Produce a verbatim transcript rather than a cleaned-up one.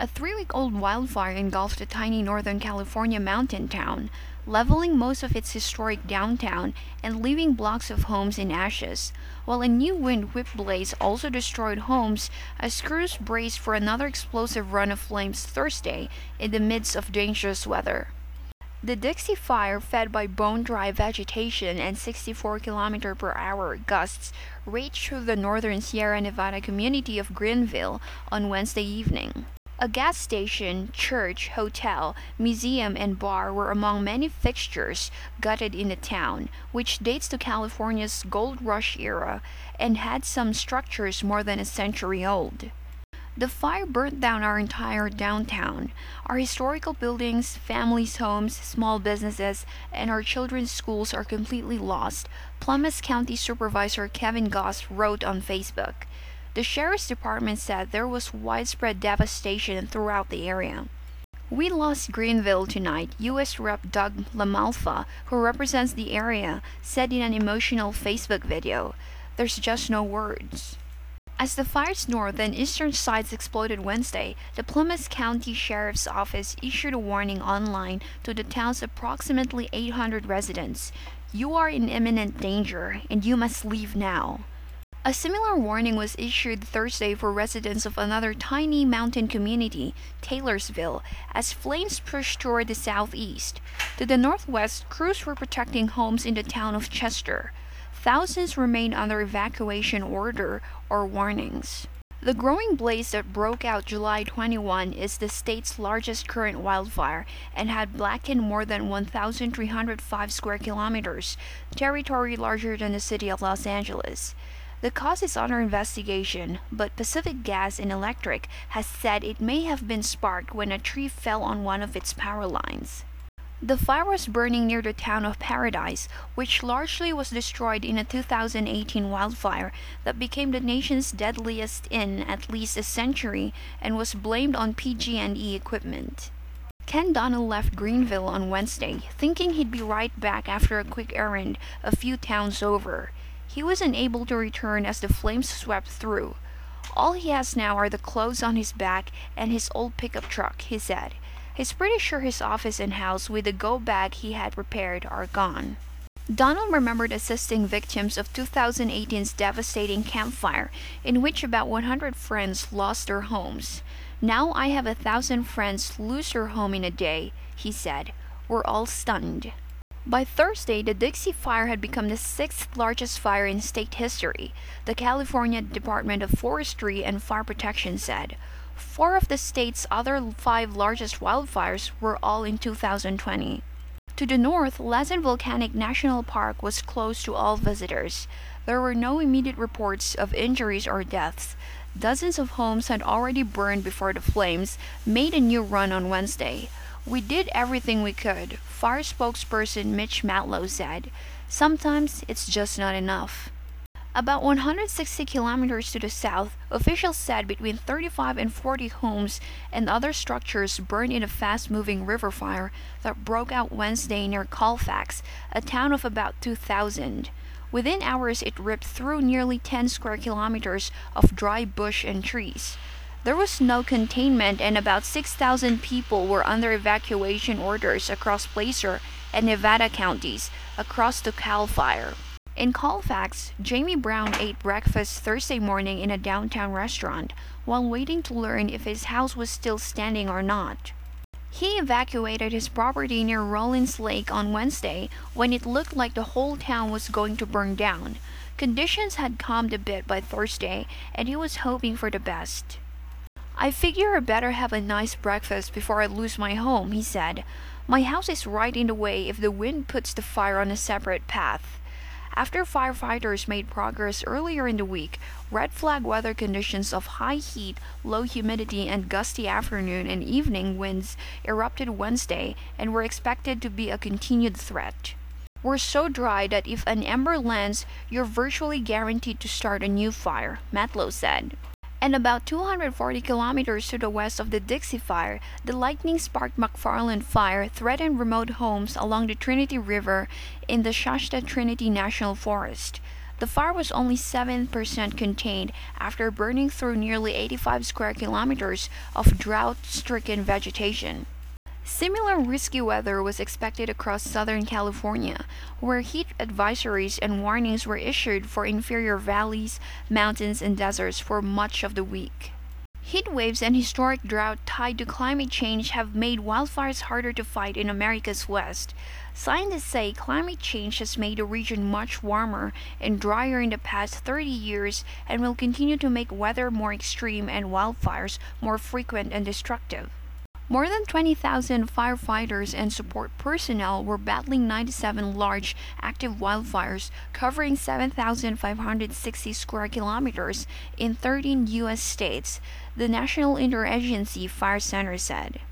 A three-week-old wildfire engulfed a tiny Northern California mountain town, leveling most of its historic downtown and leaving blocks of homes in ashes, while a new wind-whipped blaze also destroyed homes as crews braced for another explosive run of flames Thursday in the midst of dangerous weather. The Dixie Fire, fed by bone-dry vegetation and sixty-four kilometer per hour gusts, raged through the northern Sierra Nevada community of Greenville on Wednesday evening. A gas station, church, hotel, museum, and bar were among many fixtures gutted in the town, which dates to California's gold rush era and had some structures more than a century old. The fire burnt down our entire downtown. Our historical buildings, families' homes, small businesses, and our children's schools are completely lost, Plumas County Supervisor Kevin Goss wrote on Facebook. The Sheriff's Department said there was widespread devastation throughout the area. We lost Greenville tonight, U S Representative Doug LaMalfa, who represents the area, said in an emotional Facebook video. There's just no words. As the fire's north and eastern sides exploded Wednesday, the Plumas County Sheriff's Office issued a warning online to the town's approximately eight hundred residents. You are in imminent danger, and you must leave now. A similar warning was issued Thursday for residents of another tiny mountain community, Taylorsville, as flames pushed toward the southeast. To the northwest, crews were protecting homes in the town of Chester. Thousands remain under evacuation order or warnings. The growing blaze that broke out July twenty-first is the state's largest current wildfire and had blackened more than one thousand three hundred five square kilometers, territory larger than the city of Los Angeles. The cause is under investigation, but Pacific Gas and Electric has said it may have been sparked when a tree fell on one of its power lines. The fire was burning near the town of Paradise, which largely was destroyed in a two thousand eighteen wildfire that became the nation's deadliest in at least a century and was blamed on P G and E equipment. Ken Donnell left Greenville on Wednesday, thinking he'd be right back after a quick errand a few towns over. He was unable to return as the flames swept through. All he has now are the clothes on his back and his old pickup truck, he said. He's pretty sure his office and house with the go bag he had prepared are gone. Donald remembered assisting victims of two thousand eighteen's devastating Camp Fire, in which about one hundred friends lost their homes. Now I have a thousand friends lose their home in a day, he said. We're all stunned. By Thursday, the Dixie Fire had become the sixth largest fire in state history, the California Department of Forestry and Fire Protection said. Four of the state's other five largest wildfires were all in two thousand twenty. To the north, Lassen Volcanic National Park was closed to all visitors. There were no immediate reports of injuries or deaths. Dozens of homes had already burned before the flames made a new run on Wednesday. We did everything we could, fire spokesperson Mitch Matlow said. Sometimes it's just not enough. About one hundred sixty kilometers to the south, officials said between thirty-five and forty homes and other structures burned in a fast-moving river fire that broke out Wednesday near Colfax, a town of about two thousand. Within hours, it ripped through nearly ten square kilometers of dry bush and trees. There was no containment and about six thousand people were under evacuation orders across Placer and Nevada counties across the Cal Fire. In Colfax, Jamie Brown ate breakfast Thursday morning in a downtown restaurant while waiting to learn if his house was still standing or not. He evacuated his property near Rollins Lake on Wednesday when it looked like the whole town was going to burn down. Conditions had calmed a bit by Thursday, and he was hoping for the best. I figure I better have a nice breakfast before I lose my home, he said. My house is right in the way if the wind puts the fire on a separate path. After firefighters made progress earlier in the week, red flag weather conditions of high heat, low humidity, and gusty afternoon and evening winds erupted Wednesday and were expected to be a continued threat. We're so dry that if an ember lands, you're virtually guaranteed to start a new fire, Matlow said. And about two hundred forty kilometers to the west of the Dixie Fire, the lightning-sparked McFarland Fire threatened remote homes along the Trinity River in the Shasta Trinity National Forest. The fire was only seven percent contained after burning through nearly eighty-five square kilometers of drought-stricken vegetation. Similar risky weather was expected across Southern California, where heat advisories and warnings were issued for inferior valleys, mountains, and deserts for much of the week. Heat waves and historic drought tied to climate change have made wildfires harder to fight in America's West. Scientists say climate change has made the region much warmer and drier in the past thirty years and will continue to make weather more extreme and wildfires more frequent and destructive. More than twenty thousand firefighters and support personnel were battling ninety-seven large active wildfires covering seven thousand five hundred sixty square kilometers in thirteen U S states, the National Interagency Fire Center said.